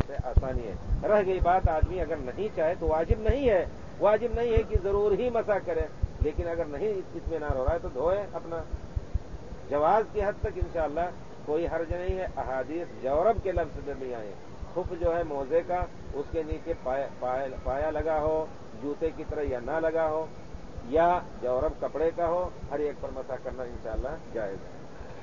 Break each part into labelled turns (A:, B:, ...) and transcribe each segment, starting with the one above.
A: से आसानी है। रह गई बात आदमी अगर नहीं चाहे तो वाजिब नहीं है कि जरूर ही मसा करे, लेकिन अगर नहीं इत्मीनान हो रहा है तो धोए अपना। जवाज की हद तक इंशाअल्लाह कोई हर्ज नहीं है। अहादीस जौरब के लफ्ज में भी आए। खुफ जो है मोजे का, उसके नीचे पाया लगा हो, जूते की तरह या ना लगा हो, या जौरब कपड़े का हो, हर एक पर मसा करना इंशाअल्लाह जायज है।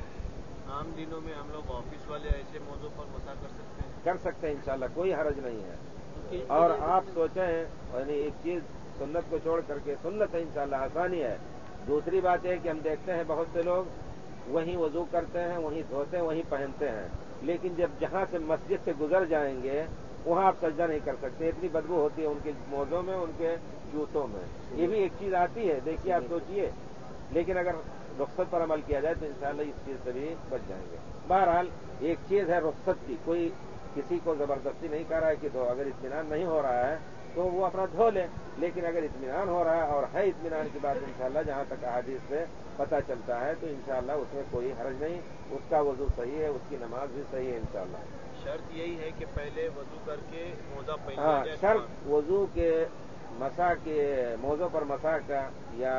B: आम दिनों में हम लोग ऑफिस वाले ऐसे मौजों पर मसा कर सकते हैं
A: इंशाअल्लाह, कोई हर्ज नहीं है। और आप सोचें, यानी एक चीज सुन्नत को छोड़ करके, सुन्नत है इंशाअल्लाह, आसानी है। दूसरी बात है कि हम देखते हैं बहुत से लोग वहीं वजू करते हैं, वहीं धोते हैं, वहीं पहनते हैं, लेकिन जब जहां से मस्जिद से गुजर जाएंगे वहां आप सजदा नहीं कर सकते, इतनी बदबू होती है उनके मोजों में, उनके जूतों में। ये भी एक चीज आती है, देखिए आप सोचिए। लेकिन अगर रुख्सत पर अमल किया जाए तो इंशाअल्लाह इस चीज से भी बच जाएंगे। बहरहाल एक चीज है रुख्सत की, कोई किसी को जबरदस्ती नहीं कर रहा है कि धो। अगर इत्मीनान नहीं हो रहा है तो वो अपना धो ले, लेकिन अगर इत्मीनान हो रहा है और है इत्मीनान की बात इंशाअल्लाह जहां तक अहादीस से पता चलता है तो इंशाअल्लाह उसमें कोई हर्ज नहीं, उसका वजू सही है, उसकी नमाज भी सही है इंशाअल्लाह।
B: शर्त यही है कि पहले वजू करके मोजा पहन
A: लिया जाए। शर्त वजू के मसा के मोजों पर मसा का या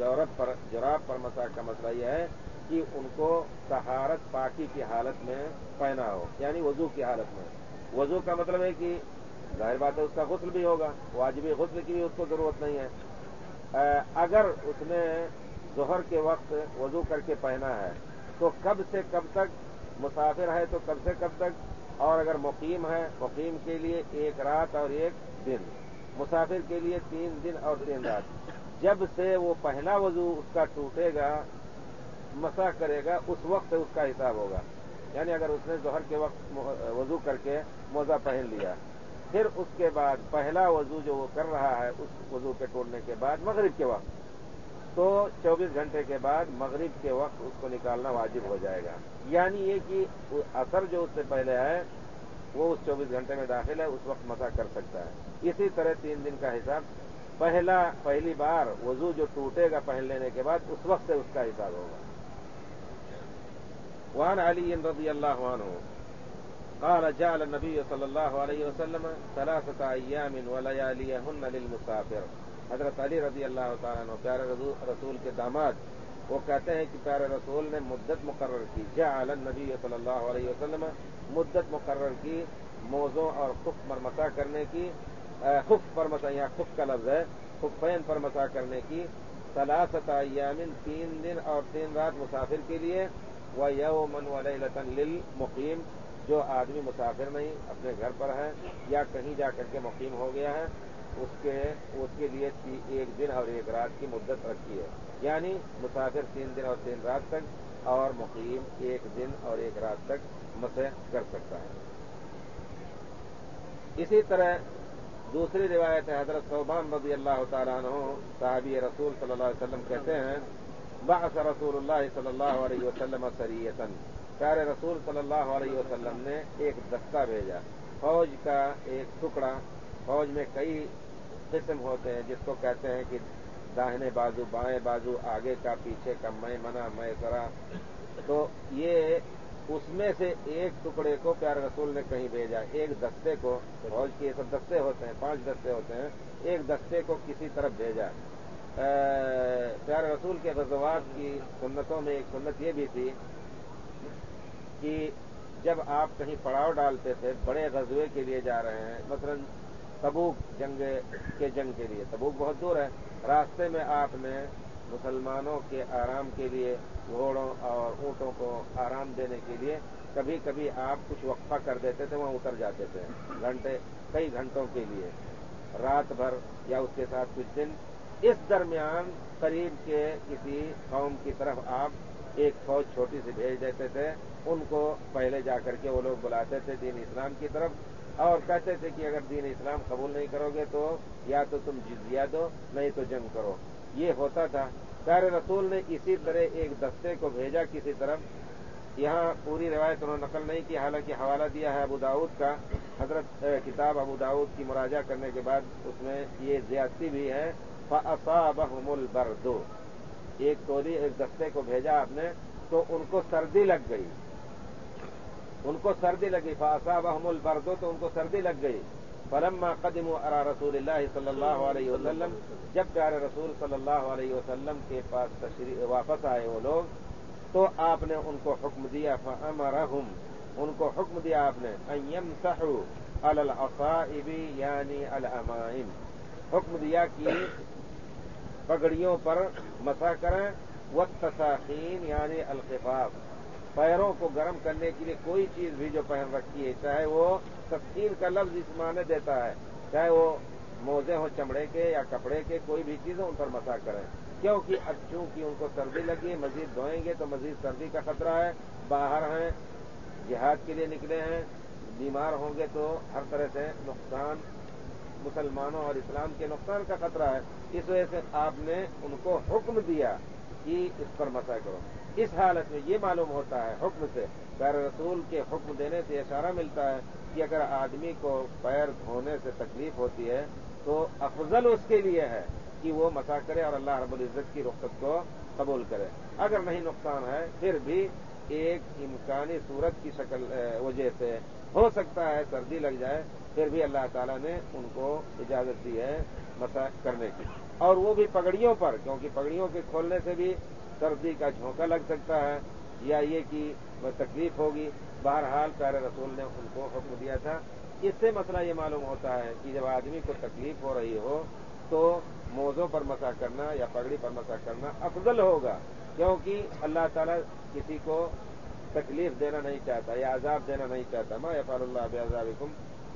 A: जोराब पर मसा का मसला यह है कि उनको तहारत पाकी की हालत में पहना हो, यानी वजू की हालत में। वजू का मतलब है कि जाहिर बात है उसका गुस्ल भी होगा, वाजिबी गुस्ल की भी उसको जरूरत नहीं है। अगर उसने जोहर के वक्त वजू करके पहना है तो कब से कब तक, मुसाफिर है तो कब से कब तक, और अगर मुकीम है, मुकीम के लिए 1 रात और 1 दिन, मुसाफिर के लिए 3 दिन और 3 रात। जब से वो पहला वजू उसका टूटेगा, मसा करेगा, उस वक्त से उसका हिसाब होगा। यानी अगर उसने जोहर के वक्त वजू करके मोजा पहन लिया, फिर उसके बाद पहला वजू जो वो कर रहा है उस वजू के टूटने के बाद मगरिब के वक्त, तो 24 घंटे के बाद मगरिब के वक्त उसको निकालना वाजिब हो जाएगा। यानी ये कि असर जो उससे पहले है वो उस 24 घंटे में दाखिल है, उस वक्त मसा कर सकता है। इसी तरह 3 दिन का हिसाब, पहली बार वजू जो टूटेगा पहन लेने के बाद उस वक्त से उसका हिसाब होगा। वान अली रज़ियल्लाहु अन्हु قال جعل النبي صلى الله عليه وسلم 3 أيام ولياليهن للمسافر। हजरत अली रज़ी अल्लाह तआला अन्हु प्यारे रसूल के दामाद, वो कहते हैं कि प्यारे रसूल ने मुद्दत मुकर्रर की, जअल नबी सल्लल्लाहु अलैहि वसल्लम, मुद्दत मुकर्रर की मोज़ों और खुफ पर मसा करने की, खुफ पर मसा, यहाँ खुफ का लफ्ज है, खुफैन पर मसा करने की, 3 अय्यामिन, 3 दिन और 3 रात मुसाफिर के लिए, व यौमन व लैलतन लिल मुकीम, जो आदमी मुसाफिर नहीं अपने घर पर है या कहीं जा करके मुकीम हो गया है उसके लिए 1 दिन और 1 रात की मुद्दत रखी है। यानी मुसाफिर 3 दिन और 3 रात तक, और मुकीम 1 दिन और 1 रात तक मसह कर सकता है। इसी तरह दूसरी रिवायत है, हजरत सौबान रज़ी अल्लाह तआला अन्हु साहबी रसूल सल्लल्लाहु अलैहि वसल्लम कहते हैं, बअस रसूलुल्लाह सल्लल्लाहु अलैहि वसल्लम सरियतन, प्यारे रसूल सल्लल्लाहु अलैहि वसल्लम ने एक दस्ता भेजा, फौज का एक टुकड़ा। फौज में कई किस्म होते हैं, जिसको कहते हैं कि दाहिने बाजू, बाएं बाजू, आगे का, पीछे का, मैमना, मैसरा। तो ये उसमें से एक टुकड़े को प्यारे रसूल ने कहीं भेजा, एक दस्ते को, फौज के सब दस्ते होते हैं, 5 दस्ते होते हैं, एक दस्ते को किसी तरफ भेजा। प्यारे रसूल के ग़ज़वात की सुन्नतों में एक सुन्नत ये भी थी कि जब आप कहीं पड़ाव डालते थे, बड़े ग़ज़वे के लिए जा रहे हैं, मसलन तबूक जंग के लिए, तबूक बहुत दूर है, रास्ते में आपने मुसलमानों के आराम के लिए, घोड़ों और ऊँटों को आराम देने के लिए कभी कभी आप कुछ वक्फा कर देते थे, वहां उतर जाते थे कई घंटों के लिए, रात भर या उसके साथ कुछ दिन। इस दरमियान करीब के किसी कौम की तरफ आप एक फौज छोटी सी भेज देते थे, उनको पहले जाकर के वो लोग बुलाते थे दीन इस्लाम की तरफ, और कहते थे कि अगर दीन इस्लाम कबूल नहीं करोगे तो या तो तुम जिज़िया दो, नहीं तो जंग करो। ये होता था। प्यारे रसूल ने इसी तरह एक दस्ते को भेजा किसी तरफ। यहाँ पूरी रिवायत उन्होंने नकल नहीं की, हालांकि हवाला दिया है अबू दाऊद का, हजरत किताब अबू दाऊद की मुराजा करने के बाद उसमें ये ज़्यादती भी है, फ़असाबहुमुल बर्दु, एक टोली, एक दस्ते को भेजा आपने तो उनको सर्दी लग गई। ان کو سردی لگی، فاصابہم البرد، تو ان کو سردی لگ گئی۔ فلما قدموا علی رسول اللہ صلی اللہ علیہ وسلم، جب پیارے رسول صلی اللہ علیہ وسلم کے پاس واپس آئے وہ لوگ، تو آپ نے ان کو حکم دیا، فامرہم، ان کو حکم دیا آپ نے، ان یمسحوا علی العصائب یعنی الامائم، حکم دیا کہ پگڑیوں پر مسح کریں، والتساخین یعنی الخفاف، پیروں کو گرم کرنے کے لیے کوئی چیز بھی جو پہن رکھی ہے، چاہے وہ تسخین کا لفظ اس معنی دیتا ہے، چاہے وہ موزے ہوں چمڑے کے یا کپڑے کے، کوئی بھی چیز ان پر مسح کریں، کیونکہ اب چونکہ ان کو سردی لگی، مزید دھوئیں گے تو مزید سردی کا خطرہ ہے، باہر ہیں، جہاد کے لیے نکلے ہیں، بیمار ہوں گے تو ہر طرح سے نقصان، مسلمانوں اور اسلام کے نقصان کا خطرہ ہے، اس وجہ سے آپ نے ان کو حکم دیا کہ اس پر مسح کرو۔ اس حالت میں یہ معلوم ہوتا ہے حکم سے، پیارے رسول کے حکم دینے سے اشارہ ملتا ہے کہ اگر آدمی کو پیر دھونے سے تکلیف ہوتی ہے تو افضل اس کے لیے ہے کہ وہ مسح کرے اور اللہ رب العزت کی رخصت کو قبول کرے۔ اگر نہیں نقصان ہے پھر بھی ایک امکانی صورت کی شکل وجہ سے ہو سکتا ہے سردی لگ جائے، پھر بھی اللہ تعالیٰ نے ان کو اجازت دی ہے مسح کرنے کی، اور وہ بھی پگڑیوں پر، کیونکہ پگڑیوں کے کھولنے سے بھی سردی کا جھونکا لگ سکتا ہے یا یہ کہ تکلیف ہوگی۔ بہرحال پیارے رسول نے ان کو حکم دیا تھا۔ اس سے مسئلہ یہ معلوم ہوتا ہے کہ جب آدمی کو تکلیف ہو رہی ہو تو موزوں پر مسح کرنا یا پگڑی پر مسح کرنا افضل ہوگا، کیونکہ اللہ تعالیٰ کسی کو تکلیف دینا نہیں چاہتا یا عذاب دینا نہیں چاہتا، ما یفعل اللہ بعذابکم۔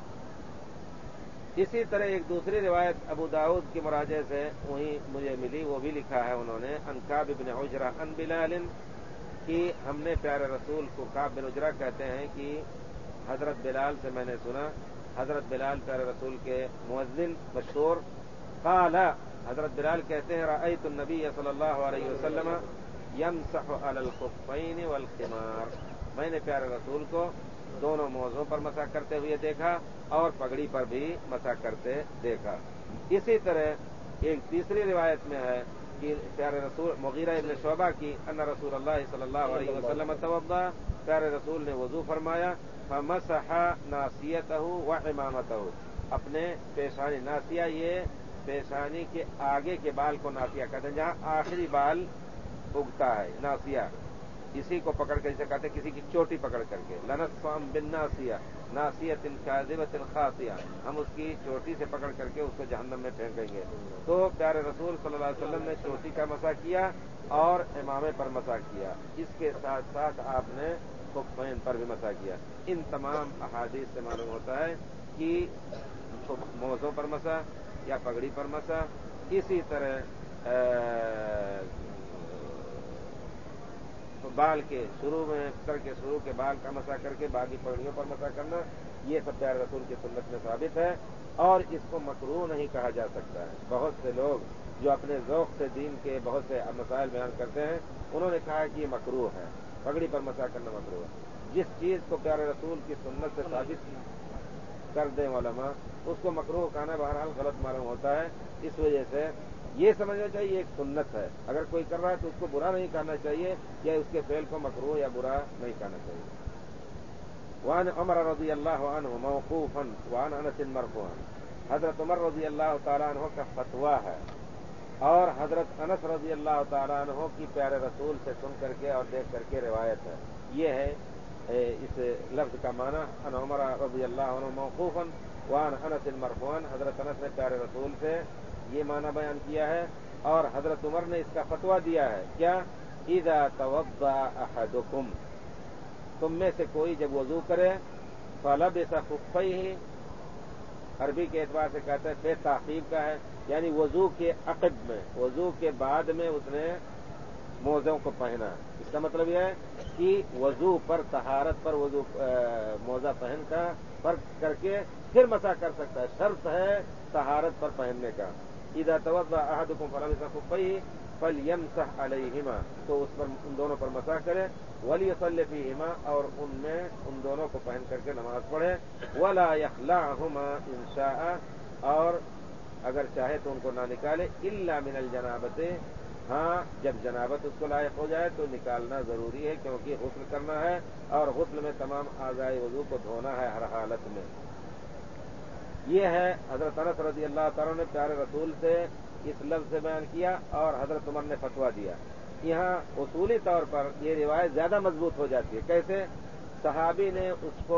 A: اسی طرح ایک دوسری روایت ابو داؤد کی مراجع سے وہیں مجھے ملی، وہ بھی لکھا ہے انہوں نے، عن کعب بن عجرہ عن بلال، کہ ہم نے پیارے رسول کو، کعب بن عجرہ کہتے ہیں کہ حضرت بلال سے میں نے سنا، حضرت بلال پیارے رسول کے مؤذن مشہور، قال، حضرت بلال کہتے ہیں، رأیت النبی صلی اللہ علیہ وسلم یمسح علی الخفین والخمار، میں نے پیارے رسول کو دونوں موزوں پر مسح کرتے ہوئے دیکھا اور پگڑی پر بھی مسح کرتے دیکھا۔ اسی طرح ایک تیسری روایت میں ہے کہ پیارے رسول، مغیرہ ابن شعبہ کی، ان رسول اللہ صلی اللہ علیہ وسلم توضا، پیارے رسول نے وضو فرمایا، فمسح ناصیتہ وعمامتہ، اپنے پیشانی، ناصیہ یہ پیشانی کے آگے کے بال کو ناصیہ کہتے ہیں، جہاں آخری بال اگتا ہے ناصیہ، اسی کو پکڑ کر جسے کہتے ہیں کسی کی چوٹی پکڑ کر کے، لنصفہم بالناصیہ ناصیۃ کاذبۃ خاطیہ، ہم اس کی چوٹی سے پکڑ کر کے اس کو جہنم میں پھینکیں گے۔ تو پیارے رسول صلی اللہ علیہ وسلم نے چوٹی کا مسح کیا اور امامے پر مسح کیا، اس کے ساتھ ساتھ آپ نے خفین پر بھی مسح کیا۔ ان تمام احادیث سے معلوم ہوتا ہے کہ موزوں پر مسح یا پگڑی پر مسح، اسی طرح بال کے شروع میں، سر کے شروع کے بال کا مسح کر کے باقی پگڑیوں پر مسح کرنا، یہ سب پیارے رسول کی سنت میں ثابت ہے، اور اس کو مکروہ نہیں کہا جا سکتا ہے۔ بہت سے لوگ جو اپنے ذوق سے دین کے بہت سے مسائل بیان کرتے ہیں، انہوں نے کہا کہ یہ مکروہ ہے، پگڑی پر مسح کرنا مکروہ ہے۔ جس چیز کو پیارے رسول کی سنت سے ثابت کر دیں علماء، اس کو مکروہ کہنا بہرحال غلط معلوم ہوتا ہے۔ اس وجہ سے یہ سمجھنا چاہیے یہ ایک سنت ہے، اگر کوئی کر رہا ہے تو اس کو برا نہیں کہنا چاہیے یا اس کے فعل کو مکروہ یا برا نہیں کہنا چاہیے۔ وعن عمر رضی اللہ عنہ موقوفا وعن انس مرفوعا، حضرت عمر رضی اللہ تعالیٰ عنہ کا فتویٰ ہے اور حضرت انس رضی اللہ تعالیٰ عنہ کی پیارے رسول سے سن کر کے اور دیکھ کر کے روایت ہے۔ یہ ہے اس لفظ کا معنی، ان عمر رضی اللہ عنہ موقوفا وعن انس مرفوعا، حضرت انس نے پیارے رسول سے یہ معنی بیان کیا ہے اور حضرت عمر نے اس کا فتویٰ دیا ہے، کیا؟ اذا توضأ احدکم، تم میں سے کوئی جب وضو کرے، فلبس خفیہ، عربی کے اعتبار سے کہتے ہیں فے تعقیب کا ہے، یعنی وضو کے عقب میں، وضو کے بعد میں اس نے موزوں کو پہنا۔ اس کا مطلب یہ ہے کہ وضو پر، طہارت پر وضو موزہ پہن کر کے پھر مسح کر سکتا ہے، شرط ہے طہارت پر پہننے کا۔ اذا توضأ احدکم فلبس خفیہ فلیمسح علیہما، تو اس پر، ان دونوں پر مسح کرے، ولیصلی فیہما، اور ان میں ان دونوں کو پہن کر کے نماز پڑھے، ولا یخلعہما ان شاء، اور اگر چاہے تو ان کو نہ نکالے، الا من الجنابۃ، ہاں جب جنابت اس کو لائق ہو جائے تو نکالنا ضروری ہے، کیونکہ غسل کرنا ہے اور غسل میں تمام اعضائے وضو کو دھونا ہے ہر حالت میں۔ یہ ہے حضرت انس رضی اللہ تعالیٰ نے پیارے رسول سے اس لفظ سے بیان کیا، اور حضرت عمر نے فتویٰ دیا۔ یہاں اصولی طور پر یہ روایت زیادہ مضبوط ہو جاتی ہے۔ کیسے؟ صحابی نے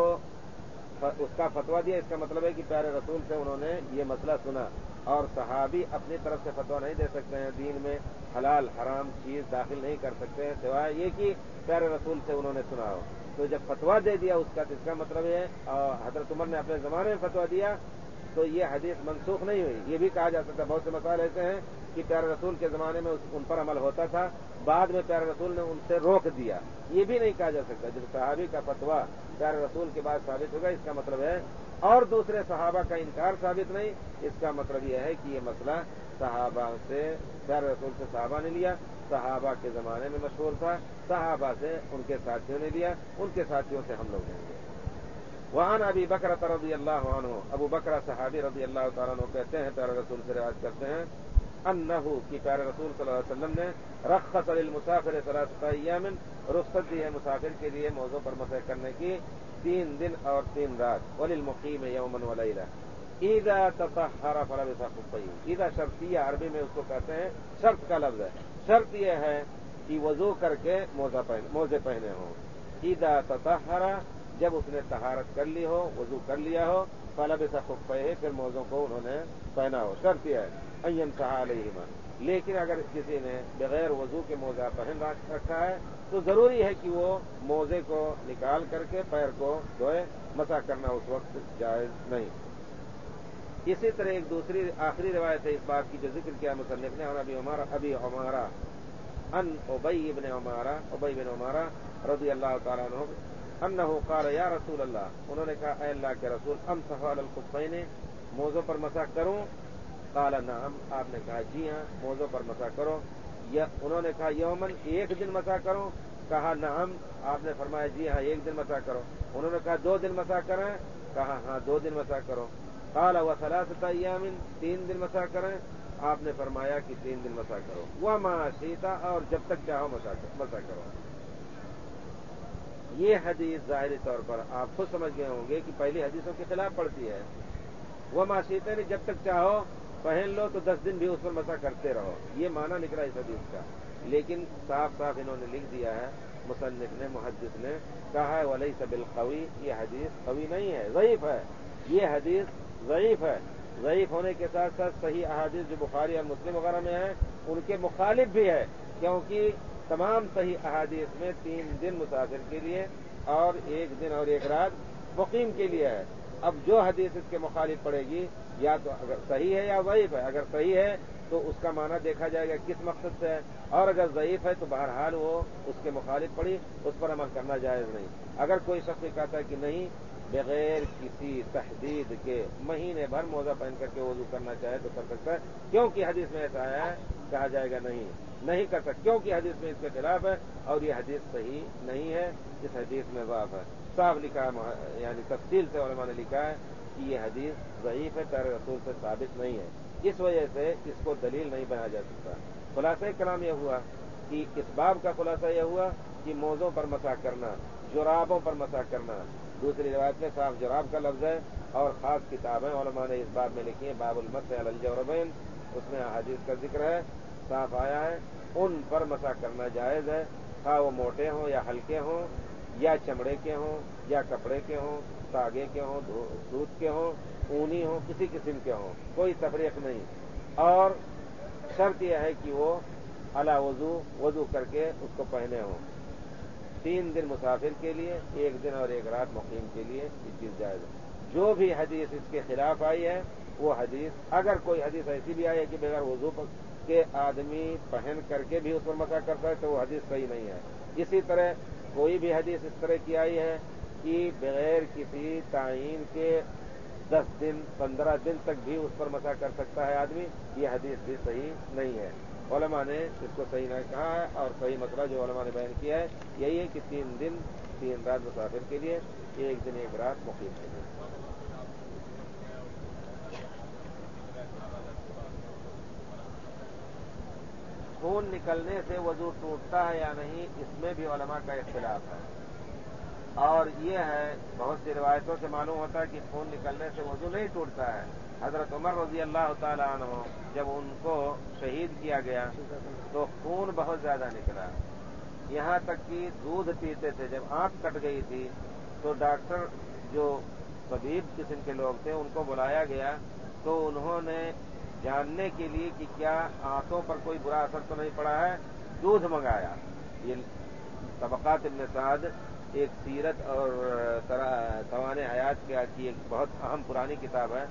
A: اس کا فتویٰ دیا، اس کا مطلب ہے کہ پیارے رسول سے انہوں نے یہ مسئلہ سنا، اور صحابی اپنی طرف سے فتویٰ نہیں دے سکتے ہیں، دین میں حلال حرام چیز داخل نہیں کر سکتے ہیں سوائے یہ کہ پیارے رسول سے انہوں نے سنا ہو۔ تو جب فتویٰ دے دیا اس کا، تو اس کا مطلب ہے حضرت عمر نے اپنے زمانے میں فتویٰ دیا تو یہ حدیث منسوخ نہیں ہوئی۔ یہ بھی کہا جا سکتا ہے، بہت سے مسائل ایسے ہیں کہ پیارے رسول کے زمانے میں ان پر عمل ہوتا تھا، بعد میں پیارے رسول نے ان سے روک دیا، یہ بھی نہیں کہا جا سکتا۔ جب صحابی کا فتویٰ پیارے رسول کے بعد ثابت ہوگا، اس کا مطلب ہے اور دوسرے صحابہ کا انکار ثابت نہیں، اس کا مطلب یہ ہے کہ یہ مسئلہ صحابہ سے پیارے رسول سے صحابہ نے لیا، صحابہ کے زمانے میں مشہور تھا، صحابہ سے ان کے ساتھیوں نے لیا، ان کے ساتھیوں سے ہم لوگ لیں گے۔ وعن ابی بکر رضی اللہ عنہ، ابو بکر صحابی رضی اللہ تعالیٰ عنہ کہتے ہیں، پیارے رسول سے روایت کرتے ہیں، انہو کہ پیارے رسول صلی اللہ علیہ وسلم نے رخص للمسافر ثلاثۃ ایام، رخصت دی ہے مسافر کے لیے موضوع پر مسح کرنے کی 3 دن اور 3 رات، وللمقیم یوما ولیلہ اذا تطہر فلبس خفیہ۔ اذا شرطیہ عربی میں اس کو کہتے ہیں، شرط کا لفظ ہے۔ شرط یہ ہے کہ وضو کر کے موزے پہنے ہوں۔ اذا تطہر، جب اس نے طہارت کر لی ہو، وضو کر لیا ہو، فلبس خفیہ، پھر موزوں کو انہوں نے پہنا ہو۔ شرط یہ ہے ان یمسح علیہما۔ لیکن اگر کسی نے بغیر وضو کے موزہ پہن رکھا ہے تو ضروری ہے کہ وہ موزے کو نکال کر کے پیر کو دھوئے، مسح کرنا اس وقت جائز نہیں۔ اسی طرح ایک دوسری آخری روایت ہے اس بات کی جو ذکر کیا مصنف نے، ابی عمارہ ان ابی بن عمارہ رضی اللہ تعالیٰ عنہ انہ قال یا رسول اللہ، انہوں نے کہا اے اللہ کے رسول، امسح علی الخفین، موزوں پر مسح کروں؟ قال نعم، آپ نے کہا جی ہاں، موزوں پر مسح کرو۔ انہوں نے کہا یومن، ایک دن مسح کرو؟ کہا نعم، آپ نے فرمایا جی ہاں، ایک دن مسح کرو۔ انہوں نے کہا 2 دن مسح کریں؟ کہا ہاں 2 دن مسح کرو۔ قال وثلاثۃ ایام، 3 دن مسح کریں؟ آپ نے فرمایا کہ 3 دن مسح کرو۔ وما شئت، اور جب تک چاہو مسح کرو۔ یہ حدیث ظاہری طور پر آپ خود سمجھ گئے ہوں گے کہ پہلی حدیثوں کے خلاف پڑتی ہے۔ وما شئت نے جب تک چاہو پہن لو تو 10 دن بھی اس پر مسح کرتے رہو، یہ معنی نکلا اس حدیث کا۔ لیکن صاف صاف انہوں نے لکھ دیا ہے، مصنف نے، محدث نے کہا ہے ولیس بالقوی، یہ حدیث قوی نہیں ہے، ضعیف ہے۔ یہ حدیث ضعیف ہے۔ ضعیف ہونے کے ساتھ ساتھ صحیح احادیث جو بخاری اور مسلم وغیرہ میں ہیں ان کے مخالف بھی ہے، کیونکہ تمام صحیح احادیث میں 3 دن مسافر کے لیے اور 1 دن اور 1 رات مقیم کے لیے ہے۔ اب جو حدیث اس کے مخالف پڑے گی یا تو اگر صحیح ہے یا ضعیف ہے۔ اگر صحیح ہے تو اس کا معنی دیکھا جائے گا کس مقصد سے ہے، اور اگر ضعیف ہے تو بہرحال وہ اس کے مخالف پڑی، اس پر عمل کرنا جائز نہیں۔ اگر کوئی شخص کہتا ہے کہ نہیں بغیر کسی تحدید کے مہینے بھر موزہ پہن کر کے وضو کرنا چاہے تو کر سکتا ہے، کیونکہ حدیث میں ایسا آیا ہے، کہا جائے گا نہیں کر سکتا، کیونکہ حدیث میں اس کے خلاف ہے اور یہ حدیث صحیح نہیں ہے، اس حدیث میں ضعف ہے۔ صاف لکھا ہے، یعنی تفصیل سے علماء نے لکھا ہے کہ یہ حدیث ضعیف ہے، پیارے رسول سے ثابت نہیں ہے، اس وجہ سے اس کو دلیل نہیں بنایا جا سکتا۔ خلاصہ کلام یہ ہوا کہ اس باب کا خلاصہ یہ ہوا کہ موزوں پر مسح کرنا، جرابوں پر مسح کرنا، دوسری روایت میں صاف جراب کا لفظ ہے، اور خاص کتابیں علماء نے اس باب میں لکھی ہیں، باب المسح علی الجوربین، اس میں احادیث کا ذکر ہے، صاف آیا ہے، ان پر مسح کرنا جائز ہے، خواہ وہ موٹے ہوں یا ہلکے ہوں، یا چمڑے کے ہوں یا کپڑے کے ہوں، تاگے کے ہوں، سوت کے ہوں، اونی ہوں، کسی قسم کے ہوں، کوئی تفریق نہیں۔ اور شرط یہ ہے کہ وہ علی وضو کر کے اس کو پہنے ہوں۔ 3 دن مسافر کے لیے، 1 دن اور 1 رات مقیم کے لیے یہ چیز جائز ہے۔ جو بھی حدیث اس کے خلاف آئی ہے وہ حدیث، اگر کوئی حدیث ایسی بھی آئی ہے کہ بغیر وضو کے آدمی پہن کر کے بھی اس پر مسح کرتا ہے تو وہ حدیث صحیح نہیں ہے۔ اسی طرح کوئی بھی حدیث اس طرح کی آئی ہے کہ بغیر کسی تعین کے 10 دن 15 دن تک بھی اس پر مسح کر سکتا ہے آدمی، یہ حدیث بھی صحیح نہیں ہے۔ علماء نے اس کو صحیح نہیں کہا ہے، اور صحیح مسئلہ جو علماء نے بیان کیا ہے یہی ہے کہ 3 دن 3 رات مسافر کے لیے، 1 دن 1 رات مقیم کے لیے۔ ہو خون نکلنے سے وضو ٹوٹتا ہے یا نہیں، اس میں بھی علماء کا اختلاف ہے، اور یہ ہے بہت سی روایتوں سے معلوم ہوتا ہے کہ خون نکلنے سے وضو نہیں ٹوٹتا ہے۔ حضرت عمر رضی اللہ تعالی عنہ جب ان کو شہید کیا گیا تو خون بہت زیادہ نکلا، یہاں تک کہ دودھ پیتے تھے، جب آنکھ کٹ گئی تھی تو ڈاکٹر جو طبیب قسم کے لوگ تھے ان کو بلایا گیا، تو انہوں نے جاننے کے لیے کہ کیا آنکھوں پر کوئی برا اثر تو نہیں پڑا ہے، دودھ منگایا۔ یہ طبقات ابن سعد ایک سیرت اور توان حیات کی ایک بہت اہم پرانی کتاب ہے،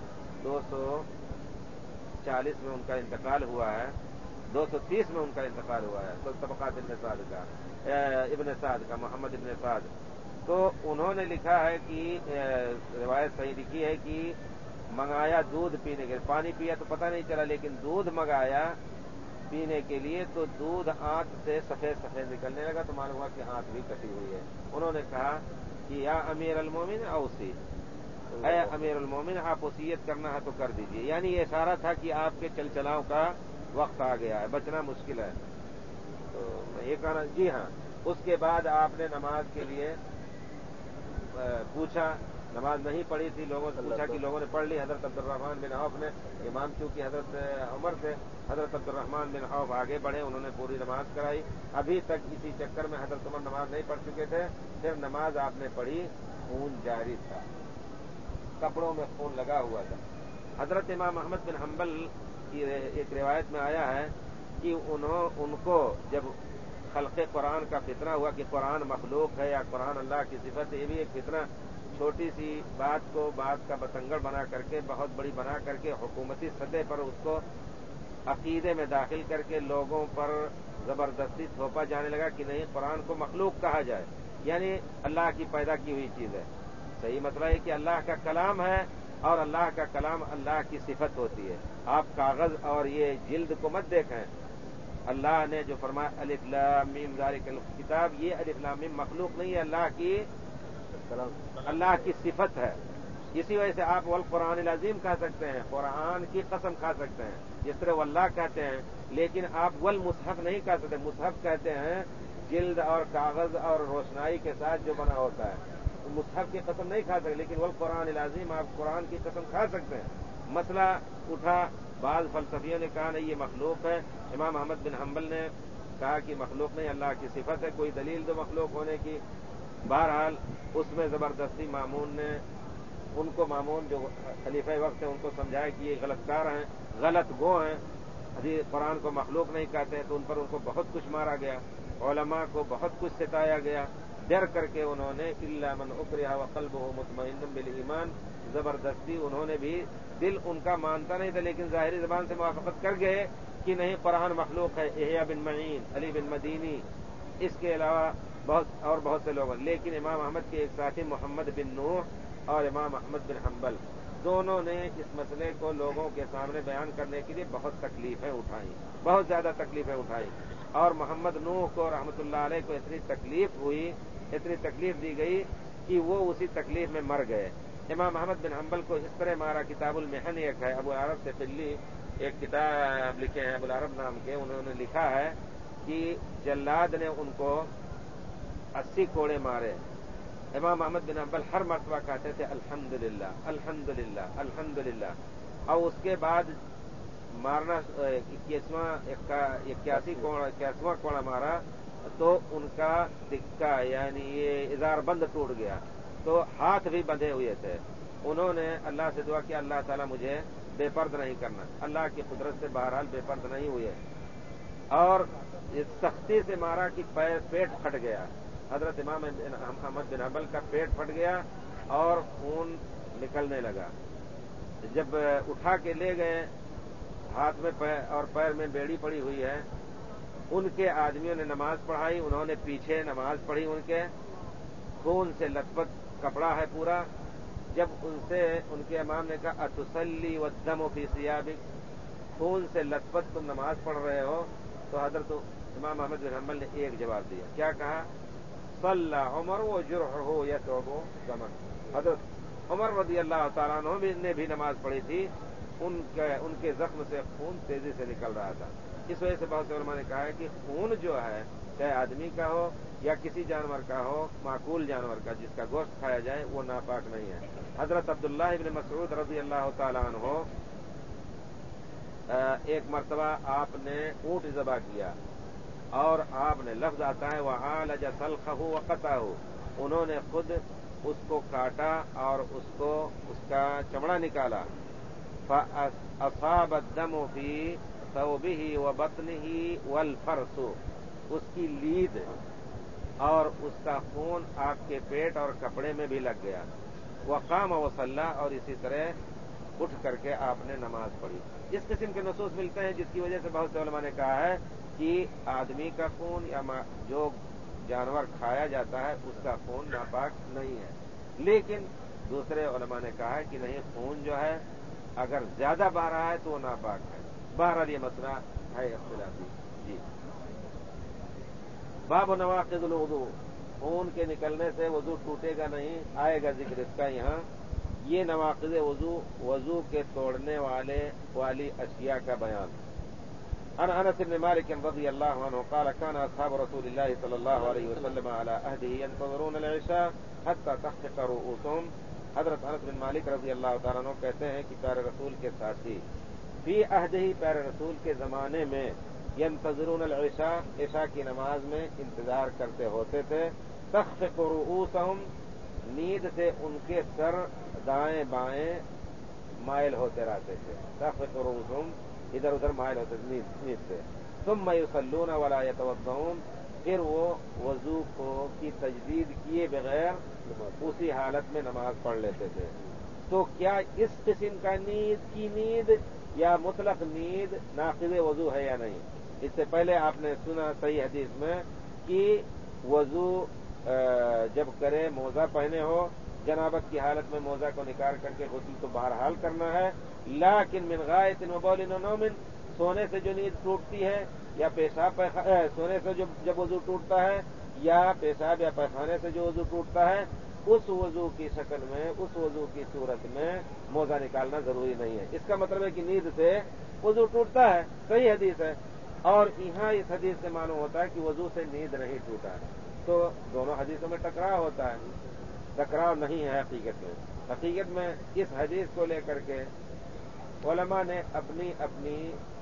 A: 240 میں ان کا انتقال ہوا ہے، 230 میں ان کا انتقال ہوا ہے، تو طبقات ابن سعد کا محمد ابن سعد، تو انہوں نے لکھا ہے کہ روایت صحیح لکھی ہے کہ منگایا دودھ پینے کے، پانی پیا تو پتہ نہیں چلا، لیکن دودھ منگایا پینے کے لیے تو دودھ آنت سے سفید سفید نکلنے لگا، تو معلوم ہوا کہ آنت بھی کٹی ہوئی ہے۔ انہوں نے کہا کہ یا امیر المومن اوصی، اے امیر المومن آپ وصیت کرنا ہے تو کر دیجئے، یعنی یہ اشارہ تھا کہ آپ کے چل چلاؤ کا وقت آ گیا ہے، بچنا مشکل ہے۔ تو یہ کہنا، جی ہاں، اس کے بعد آپ نے نماز کے لیے پوچھا، نماز نہیں پڑھی تھی، لوگوں سے پوچھا کہ لوگوں نے پڑھ لی، حضرت عبد الرحمن بن عوف نے، امام چونکہ حضرت عمر تھے، حضرت عبد الرحمن بن عوف آگے بڑھے، انہوں نے پوری نماز کرائی۔ ابھی تک اسی چکر میں حضرت عمر نماز نہیں پڑھ چکے تھے، پھر نماز آپ نے پڑھی، خون جاری تھا، کپڑوں میں خون لگا ہوا تھا۔ حضرت امام احمد بن حنبل کی ایک روایت میں آیا ہے کہ ان کو جب خلق قرآن کا فتنہ ہوا کہ قرآن مخلوق ہے یا قرآن اللہ کی صفت ہے، یہ بھی ایک فتنہ، چھوٹی سی بات کو بات کا بتنگڑ بنا کر کے، بہت بڑی بنا کر کے، حکومتی سطح پر اس کو عقیدے میں داخل کر کے لوگوں پر زبردستی تھوپا جانے لگا کہ نہیں، قرآن کو مخلوق کہا جائے، یعنی اللہ کی پیدا کی ہوئی چیز ہے۔ صحیح مسئلہ ہے کہ اللہ کا کلام ہے، اور اللہ کا کلام اللہ کی صفت ہوتی ہے۔ آپ کاغذ اور یہ جلد کو مت دیکھیں، اللہ نے جو فرمایا الف لام میم ذالک الکتاب، یہ الف لام میم مخلوق نہیں ہے، اللہ کی صفت ہے۔ اسی وجہ سے آپ والقرآن العظیم کہہ سکتے ہیں، قرآن کی قسم کھا سکتے ہیں، جس طرح واللہ کہتے ہیں، لیکن آپ والمصحف نہیں کہہ سکتے۔ مصحف کہتے ہیں جلد اور کاغذ اور روشنائی کے ساتھ جو بنا ہوتا ہے، مصحف کی قسم نہیں کھا سکتے، لیکن والقرآن العظیم آپ قرآن کی قسم کھا سکتے ہیں۔ مسئلہ اٹھا، بعض فلسفیوں نے کہا نہیں یہ مخلوق ہے، امام احمد بن حنبل نے کہا کہ مخلوق نہیں، اللہ کی صفت ہے، کوئی دلیل دو مخلوق ہونے کی۔ بہرحال اس میں زبردستی مامون نے ان کو، مامون جو خلیفہ وقت ہیں، ان کو سمجھایا کہ یہ غلط کار ہیں، غلط گو ہیں، حدیث قرآن کو مخلوق نہیں کہتے ہیں، تو ان پر ان کو بہت کچھ مارا گیا، علماء کو بہت کچھ ستایا گیا، ڈر کر کے انہوں نے الا من اکرہ وقلبہ مطمئن بالایمان، زبردستی انہوں نے بھی، دل ان کا مانتا نہیں تھا لیکن ظاہری زبان سے موافقت کر گئے کہ نہیں قرآن مخلوق ہے، احیاء بن معین، علی بن مدینی، اس کے علاوہ بہت سے لوگ، لیکن امام احمد کے ایک ساتھی محمد بن نوح اور امام احمد بن حنبل دونوں نے اس مسئلے کو لوگوں کے سامنے بیان کرنے کے لیے بہت تکلیفیں اٹھائیں، بہت زیادہ تکلیفیں اٹھائیں، اور محمد نوح کو رحمۃ اللہ علیہ کو اتنی تکلیف ہوئی، اتنی تکلیف دی گئی کہ وہ اسی تکلیف میں مر گئے۔ امام احمد بن حنبل کو اس طرح مارا، کتاب المحن ایک ہے، ابو العرب سے فلی ایک کتاب لکھے ہیں ابو العرب نام کے، انہوں نے لکھا ہے کہ جلاد نے ان کو 80 کوڑے مارے۔ امام احمد بن حنبل ہر مرتبہ کہتے تھے الحمدللہ الحمدللہ الحمدللہ، اور اس کے بعد مارنا 81واں کوڑا مارا تو ان کا تکہ یعنی یہ ازار بند ٹوٹ گیا، تو ہاتھ بھی بندھے ہوئے تھے۔ انہوں نے اللہ سے دعا کیا اللہ تعالیٰ مجھے بے پرد نہیں کرنا، اللہ کی قدرت سے بہرحال بے پرد نہیں ہوئے، اور اس سختی سے مارا کہ پیٹ پھٹ گیا، حضرت امام احمد بن حنبل کا پیٹ پھٹ گیا اور خون نکلنے لگا۔ جب اٹھا کے لے گئے، ہاتھ میں اور پیر میں بیڑی پڑی ہوئی ہے، ان کے آدمیوں نے نماز پڑھائی، انہوں نے پیچھے نماز پڑھی، ان کے خون سے لت پت کپڑا ہے پورا۔ جب ان کے امام نے کہا اتصلی والدم فی ثیابک، خون سے لت پت تم نماز پڑھ رہے ہو، تو حضرت امام احمد بن حنبل نے ایک جواب دیا، کیا کہا؟ صلی عمر وجرحہ یثعب دما، حضرت عمر رضی اللہ تعالیٰ عنہ نے بھی نماز پڑھی تھی، ان کے زخم سے خون تیزی سے نکل رہا تھا. اس وجہ سے بہت سے علماء نے کہا ہے کہ خون جو ہے چاہے آدمی کا ہو یا کسی جانور کا ہو، معقول جانور کا جس کا گوشت کھایا جائے، وہ ناپاک نہیں ہے. حضرت عبداللہ ابن مسعود رضی اللہ تعالیٰ عنہ ایک مرتبہ آپ نے اونٹ ذبح کیا اور آپ نے لفظ آتا ہے وَعَالَجَ سَلْخَهُ وَقَطَعَهُ، انہوں نے خود اس کو کاٹا اور اس کا چمڑا نکالا. فَأَصَابَ الدَّمُ فِي ثَوْبِهِ وَبَطْنِهِ وَالْفَرْسُ، اس کی لید اور اس کا خون آپ کے پیٹ اور کپڑے میں بھی لگ گیا. وَقَامَ وَصَلَّى، اور اسی طرح اٹھ کر کے آپ نے نماز پڑھی. اس قسم کے نصوص ملتے ہیں جس کی وجہ سے بہت سے علماء نے کہا ہے کہ آدمی کا خون یا جو جانور کھایا جاتا ہے اس کا خون ناپاک نہیں ہے. لیکن دوسرے علماء نے کہا ہے کہ نہیں، خون جو ہے اگر زیادہ بہہ رہا ہے تو وہ ناپاک ہے. بہرحال یہ مسئلہ ہے اختلافی. جی. باب نواقض الوضو، خون کے نکلنے سے وضو ٹوٹے گا نہیں، آئے گا ذکر اس کا یہاں. یہ نواقض وضو کے توڑنے والی اشیاء کا بیان. عن انس بن مالک رضی اللہ عنہ قال كان اصحاب رسول اللہ صلی اللہ علیہ وسلم على عهده ينتظرون العشاء حتى تخفق رؤوسهم. حضرت انس بن مالک رضی اللہ تعالیٰ عنہ کہتے ہیں کہ پیارے رسول کے ساتھی فی عہدہ، پیارے رسول کے زمانے میں ينتظرون العشاء، عشاء کی نماز میں انتظار کرتے ہوتے تھے. تخفق رؤوسهم، نیند سے ان کے سر دائیں بائیں مائل ہوتے رہتے تھے. تخفق رؤوسهم، ادھر ادھر مائل ہوتے تھے نیند سے. ثم يصلون ولا يتوضؤون، پھر وہ وضو کی تجدید کیے بغیر اسی حالت میں نماز پڑھ لیتے تھے. تو کیا اس قسم کا نیند یا مطلق نیند ناقض وضو ہے یا نہیں؟ اس سے پہلے آپ نے سنا صحیح حدیث میں کہ وضو جب کرے موزہ پہنے ہو، جنابت کی حالت میں موزہ کو نکال کر کے غسل تو بہرحال کرنا ہے. لیکن من غائط و بول و نوم، سونے سے جو نیند ٹوٹتی ہے یا پیشاب سونے سے جب وضو ٹوٹتا ہے یا پیشاب یا پیخانے سے جو وضو ٹوٹتا ہے، اس وضو کی شکل میں، اس وضو کی صورت میں موزہ نکالنا ضروری نہیں ہے. اس کا مطلب ہے کہ نیند سے وضو ٹوٹتا ہے، صحیح حدیث ہے. اور یہاں اس حدیث سے معلوم ہوتا ہے کہ وضو سے نیند نہیں ٹوٹا ہے. تو دونوں حدیثوں میں ٹکراؤ ہوتا ہے. ٹکراؤ نہیں ہے حقیقت میں اس حدیث کو لے کر کے علماء نے اپنی اپنی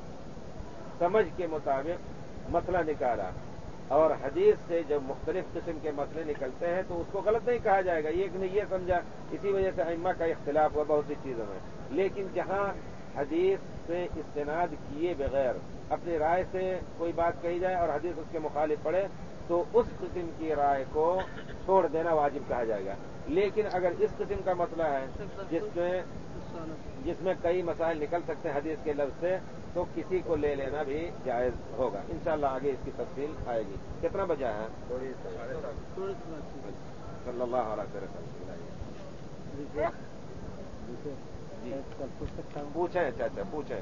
A: سمجھ کے مطابق مسئلہ نکالا. اور حدیث سے جب مختلف قسم کے مسئلے نکلتے ہیں تو اس کو غلط نہیں کہا جائے گا. ایک نے یہ سمجھا، اسی وجہ سے ائمہ کا اختلاف ہوا بہت سی چیزوں میں. لیکن جہاں حدیث سے استناد کیے بغیر اپنی رائے سے کوئی بات کہی جائے اور حدیث اس کے مخالف پڑے تو اس قسم کی رائے کو چھوڑ دینا واجب کہا جائے گا. لیکن اگر اس قسم کا مسئلہ ہے جس میں کئی مسائل نکل سکتے ہیں حدیث کے لفظ سے، تو کسی کو لے لینا بھی جائز ہوگا. انشاءاللہ آگے اس کی تفصیل آئے گی. کتنا بجا ہے؟ صلی اللہ علیہ وسلم. پوچھیں چاچا پوچھیں.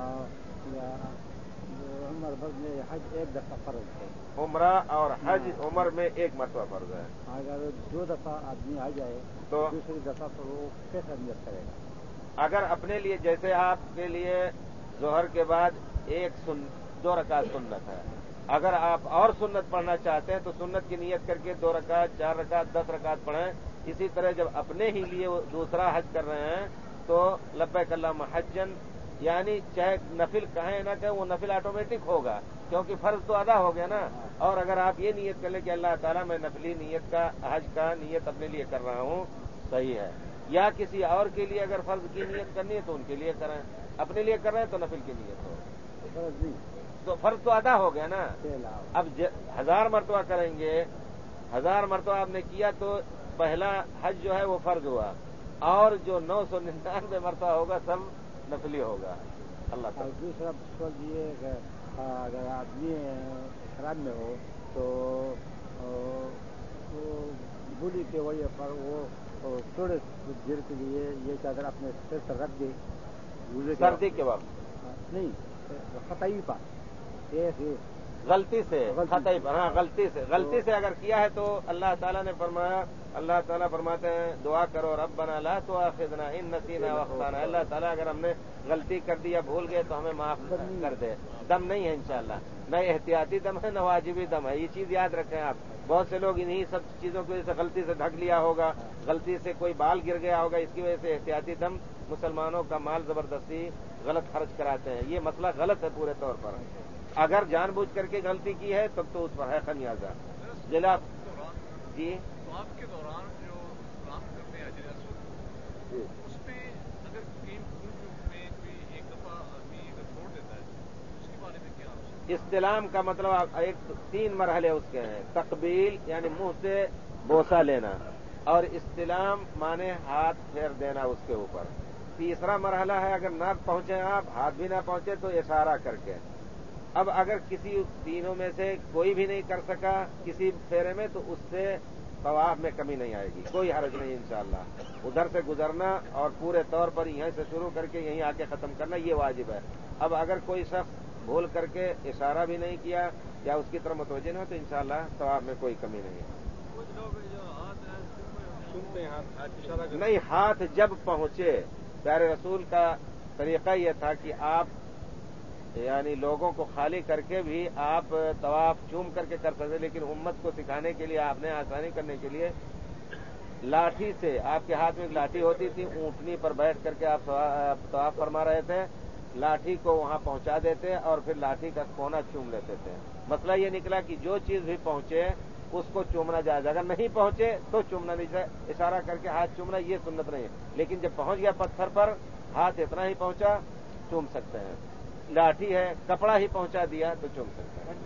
C: عمر میں حج ایک دفعہ فرض ہے.
A: عمرہ اور حج عمر میں ایک مرتبہ فرض ہے.
C: اگر 2 دفعہ آدمی آ جائے تو دوسری دفعہ پر وہ کیسا نیت کرے گا؟
A: اگر اپنے لیے، جیسے آپ کے لیے ظہر کے بعد 2 رکعت سنت ہے، اگر آپ اور سنت پڑھنا چاہتے ہیں تو سنت کی نیت کر کے 2 رکعت 4 رکعت 10 رکعت پڑھیں. اسی طرح جب اپنے ہی لیے دوسرا حج کر رہے ہیں تو لبیک اللہم حجن، یعنی چاہے نفل کہیں نہ کہیں وہ نفل آٹومیٹک ہوگا کیونکہ فرض تو ادا ہو گیا نا. اور اگر آپ یہ نیت کر لیں کہ اللہ تعالیٰ میں نفلی نیت کا حج کا نیت اپنے لیے کر رہا ہوں، صحیح ہے. یا کسی اور کے لیے اگر فرض کی نیت کرنی ہے تو ان کے لیے کریں، اپنے لیے کر رہے ہیں تو نفل کی نیت ہو تو فرض تو ادا ہو گیا نا. اب 1000 مرتبہ کریں گے، 1000 مرتبہ آپ نے کیا تو پہلا حج جو ہے وہ فرض ہوا، اور جو 999 مرتبہ ہوگا سب نفلی ہوگا. اللہ تعالیٰ.
C: دوسرا سوال یہ ہے کہ اگر آدمی احرام میں ہو تو بولی کے وجہ پر وہ تھوڑے دیر کے لیے یہ چادر اپنے سر پر رکھ دے
A: سردی کے وقت،
C: نہیں خطائی پر
A: غلطی سے خطائی پر، ہاں غلطی سے اگر کیا ہے تو اللہ تعالیٰ نے فرمایا اللہ تعالیٰ فرماتے ہیں دعا کرو ربنا لا تؤاخذنا ان نسینا واخطانا، اللہ تعالیٰ اگر ہم نے غلطی کر دی یا بھول گئے تو ہمیں معاف کر دے۔ دم نہیں ہے انشاءاللہ، نہ احتیاطی دم ہے نہ واجبی دم ہے، یہ چیز یاد رکھیں آپ۔ بہت سے لوگ انہی سب چیزوں کی وجہ سے غلطی سے ڈھک لیا ہوگا، غلطی سے کوئی بال گر گیا ہوگا، اس کی وجہ سے احتیاطی دم مسلمانوں کا مال زبردستی غلط خرچ کراتے ہیں، یہ مسئلہ غلط ہے پورے طور پر۔ اگر جان بوجھ کر کے غلطی کی ہے تب تو اس پر ہے خمیازہ۔ جناب جی
B: آپ کے دوران جو کام کرتے ہیں اجر اسود، اس میں اگر کہیں میں کوئی ایک دفعہ آدمی اگر چھوڑ دیتا ہے اس کے بارے میں کیا؟
A: استلام کا مطلب ایک 3 مرحلے اس کے ہیں، تقبیل یعنی منہ سے بوسہ لینا، اور استلام مانے ہاتھ پھیر دینا اس کے اوپر۔ تیسرا مرحلہ ہے اگر نہ پہنچے آپ، ہاتھ بھی نہ پہنچے تو اشارہ کر کے۔ اب اگر کسی تینوں میں سے کوئی بھی نہیں کر سکا کسی پھیرے میں تو اس سے طواف میں کمی نہیں آئے گی، کوئی حرج نہیں انشاءاللہ۔ ادھر سے گزرنا اور پورے طور پر یہیں سے شروع کر کے یہیں آ کے ختم کرنا یہ واجب ہے۔ اب اگر کوئی شخص بھول کر کے اشارہ بھی نہیں کیا یا اس کی طرف متوجہ نہ ہو تو انشاءاللہ طواف میں کوئی کمی نہیں ہے۔
B: کچھ لوگ جو سنتے ہیں ہاتھ
A: نہیں، ہاتھ جب پہنچے، پیارے رسول کا طریقہ یہ تھا کہ آپ یعنی لوگوں کو خالی کر کے بھی آپ طواف چوم کر کے کر سکتے، لیکن امت کو سکھانے کے لیے آپ نے آسانی کرنے کے لیے لاٹھی سے، آپ کے ہاتھ میں ایک لاٹھی ہوتی تھی، اونٹنی پر بیٹھ کر کے آپ طواف فرما رہے تھے، لاٹھی کو وہاں پہنچا دیتے اور پھر لاٹھی کا کونا چوم لیتے تھے۔ مسئلہ یہ نکلا کہ جو چیز بھی پہنچے اس کو چومنا جائز، اگر نہیں پہنچے تو چومنا نہیں جائے، اشارہ کر کے ہاتھ چومنا یہ سنت نہیں ہے، لیکن جب پہنچ گیا پتھر پر، ہاتھ اتنا ہی پہنچا چوم سکتے ہیں۔ لاٹھی ہے، کپڑا ہی پہنچا دیا تو چوم سکتے ہیں۔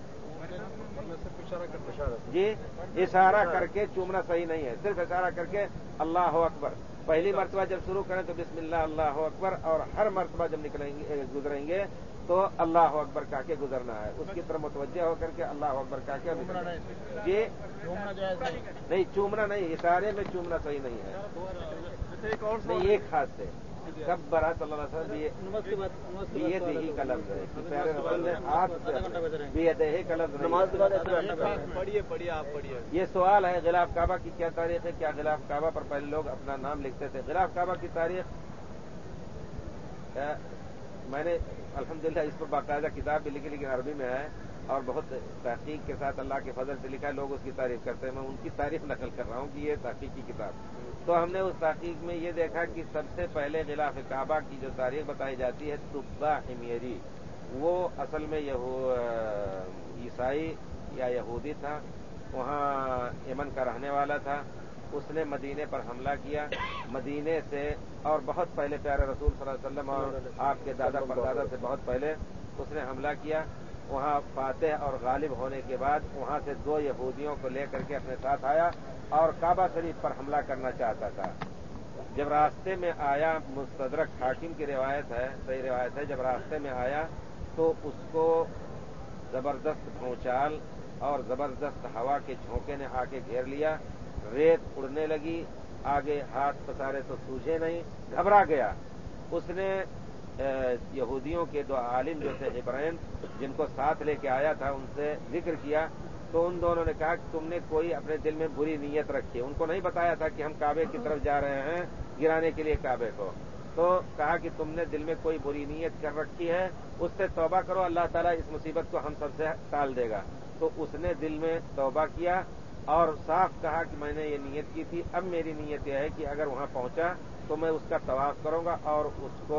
A: جی اشارہ کر کے چومنا صحیح نہیں ہے، صرف اشارہ کر کے اللہ اکبر، پہلی مرتبہ جب شروع کریں تو بسم اللہ اللہ اکبر، اور ہر مرتبہ جب گزریں گے تو اللہ اکبر کہہ کے گزرنا ہے، اس کی طرف متوجہ ہو کر کے اللہ اکبر کہہ کے جی نہیں چومنا نہیں، اشارے میں چومنا صحیح نہیں ہے۔ نہیں ایک ہاتھ سے کب برا صلی اللہ علیہ وسلم بیے دہی کا لفظ ہے، پیارے رسول نے ہاتھ سے بیے دہی کا لفظ
B: پڑھیے آپ پڑھیے۔
A: یہ سوال ہے غلاف کعبہ کی کیا تاریخ ہے؟ کیا غلاف کعبہ پر پہلے لوگ اپنا نام لکھتے تھے؟ غلاف کعبہ کی تاریخ میں نے الحمدللہ اس پر باقاعدہ کتاب بھی لکھی، لیکن عربی میں ہے اور بہت تحقیق کے ساتھ اللہ کے فضل سے لکھا ہے، لوگ اس کی تعریف کرتے ہیں، میں ان کی تعریف نقل کر رہا ہوں کہ یہ تحقیقی کتاب۔ تو ہم نے اس تحقیق میں یہ دیکھا کہ سب سے پہلے غلاف کعبہ کی جو تاریخ بتائی جاتی ہے تبا حمیری، وہ اصل میں عیسائی یا یہودی تھا، وہاں یمن کا رہنے والا تھا، اس نے مدینے پر حملہ کیا، مدینے سے اور بہت پہلے پیارے رسول صلی اللہ علیہ وسلم اور آپ کے دادا پردادا سے بہت پہلے اس نے حملہ کیا، وہاں فاتح اور غالب ہونے کے بعد وہاں سے 2 یہودیوں کو لے کر کے اپنے ساتھ آیا اور کعبہ شریف پر حملہ کرنا چاہتا تھا۔ جب راستے میں آیا، مستدرک حاکم کی روایت ہے، صحیح روایت ہے، جب راستے میں آیا تو اس کو زبردست بھونچال اور زبردست ہوا کے جھونکے نے آ کے گھیر لیا، ریت اڑنے لگی، آگے ہاتھ پسارے تو سوجھے نہیں، گھبرا گیا۔ اس نے یہودیوں کے 2 عالم جو تھے عبرین، جن کو ساتھ لے کے آیا تھا، ان سے ذکر کیا تو ان دونوں نے کہا کہ تم نے کوئی اپنے دل میں بری نیت رکھی ہے، ان کو نہیں بتایا تھا کہ ہم کعبے کی طرف جا رہے ہیں گرانے کے لیے کعبے کو، تو کہا کہ تم نے دل میں کوئی بری نیت کر رکھی ہے، اس سے توبہ کرو، اللہ تعالیٰ اس مصیبت کو ہم سب سے ٹال دے گا۔ تو اس نے دل میں توبہ کیا اور صاف کہا کہ میں نے یہ نیت کی تھی، اب میری نیت یہ ہے کہ اگر وہاں پہنچا تو میں اس کا طواف کروں گا اور اس کو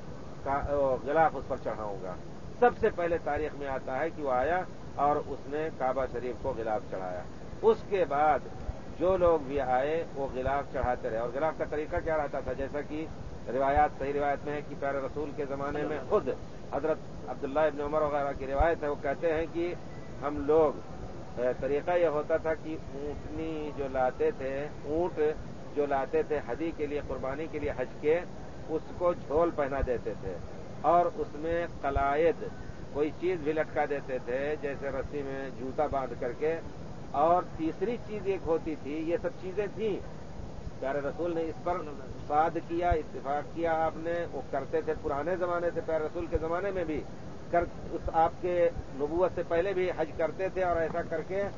A: غلاف اس پر چڑھاؤں گا۔ سب سے پہلے تاریخ میں آتا ہے کہ وہ آیا اور اس نے کعبہ شریف کو غلاف چڑھایا، اس کے بعد جو لوگ بھی آئے وہ غلاف چڑھاتے رہے، اور غلاف کا طریقہ کیا رہتا تھا، جیسا کہ صحیح روایت میں ہے کہ پیارے رسول کے زمانے میں خود حضرت عبداللہ ابن عمر وغیرہ کی روایت ہے، وہ کہتے ہیں کہ ہم لوگ طریقہ یہ ہوتا تھا کہ اونٹنی جو لاتے تھے، اونٹ جو لاتے تھے ہدی کے لیے، قربانی کے لیے حج کے، اس کو جھول پہنا دیتے تھے اور اس میں قلائد کوئی چیز بھی لٹکا دیتے تھے، جیسے رسی میں جوتا باندھ کر کے، اور تیسری چیز ایک ہوتی تھی، یہ سب چیزیں تھیں، پیارے رسول نے اس پر صاد کیا، اتفاق کیا، آپ نے وہ کرتے تھے پرانے زمانے سے، پیارے رسول کے زمانے میں بھی آپ کے نبوت سے پہلے بھی حج کرتے تھے اور ایسا کر کے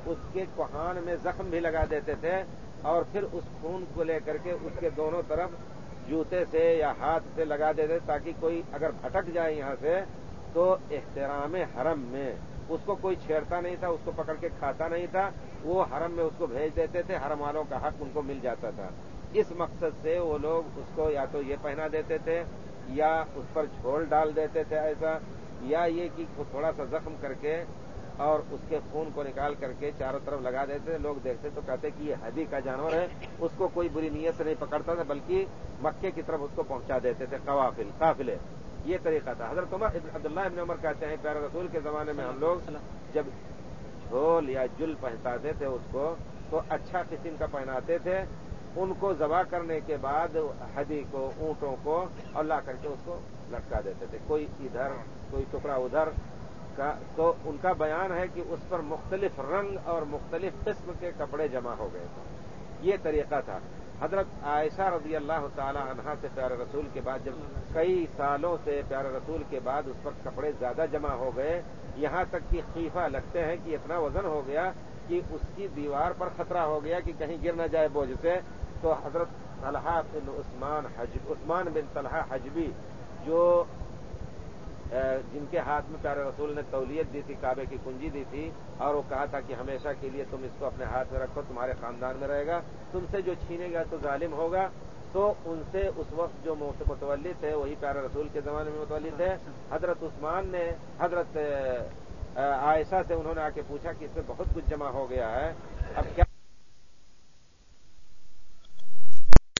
A: اس کے کوہان میں زخم بھی لگا دیتے تھے اور پھر اس خون کو لے کر کے اس کے دونوں طرف جوتے سے یا ہاتھ سے لگا دیتے تاکہ کوئی اگر بھٹک جائے یہاں سے تو احترام حرم میں اس کو کوئی چھیڑتا نہیں تھا، اس کو پکڑ کے کھاتا نہیں تھا، وہ حرم میں اس کو بھیج دیتے تھے، حرم والوں کا حق ان کو مل جاتا تھا۔ اس مقصد سے وہ لوگ اس کو یا تو یہ پہنا دیتے تھے یا اس پر جھول ڈال دیتے تھے ایسا، یا یہ کہ تھوڑا سا زخم کر کے اور اس کے خون کو نکال کر کے چاروں طرف لگا دیتے تھے۔ لوگ دیکھتے تو کہتے کہ یہ ہدی کا جانور ہے، اس کو کوئی بری نیت سے نہیں پکڑتا تھا بلکہ مکے کی طرف اس کو پہنچا دیتے تھے قافلے۔ یہ طریقہ تھا۔ حضرت عبداللہ ابن عمر کہتے ہیں پیارے رسول کے زمانے میں ہم لوگ جب جھول یا جل پہناتے تھے اس کو تو اچھا قسم کا پہناتے تھے، ان کو ذبح کرنے کے بعد ہدی کو، اونٹوں کو اور لا کر کے اس کو لٹکا دیتے تھے، کوئی ادھر کوئی ٹکڑا ادھر کا۔ تو ان کا بیان ہے کہ اس پر مختلف رنگ اور مختلف قسم کے کپڑے جمع ہو گئے تھے۔ یہ طریقہ تھا۔ حضرت عائشہ رضی اللہ تعالی عنہا سے پیارے رسول کے بعد جب کئی سالوں سے پیارے رسول کے بعد اس پر کپڑے زیادہ جمع ہو گئے، یہاں تک کہ خیفہ لگتے ہیں کہ اتنا وزن ہو گیا کہ اس کی دیوار پر خطرہ ہو گیا کہ کہیں گر نہ جائے بوجھ سے، تو حضرت طلحہ بن عثمان بن طلحہ حجبی جو جن کے ہاتھ میں پیارے رسول نے تولیت دی تھی، کعبے کی کنجی دی تھی اور وہ کہا تھا کہ ہمیشہ کے لیے تم اس کو اپنے ہاتھ میں رکھو، تمہارے خاندان میں رہے گا، تم سے جو چھینے گا تو ظالم ہوگا، تو ان سے اس وقت جو متولی تھے وہی پیارے رسول کے زمانے میں متولی تھے۔ حضرت عثمان نے حضرت عائشہ سے انہوں نے آ کے پوچھا کہ اس میں بہت کچھ جمع ہو گیا ہے، اب کیا